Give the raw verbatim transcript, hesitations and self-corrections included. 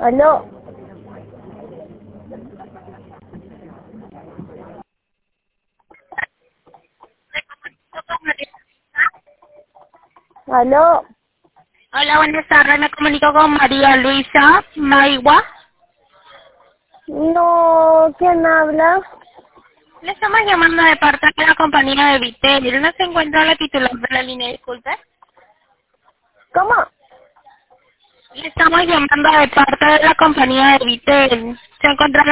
Aló. Aló. Hola, buenas tardes. Me comunico con María Luisa Maigua. No, ¿quién habla? Le estamos llamando de parte de la compañía de Vitel. ¿No se encuentra la titular de la línea? Disculpe. ¿Cómo? Le estamos llamando de parte de la compañía de Vitel. ¿Se encuentra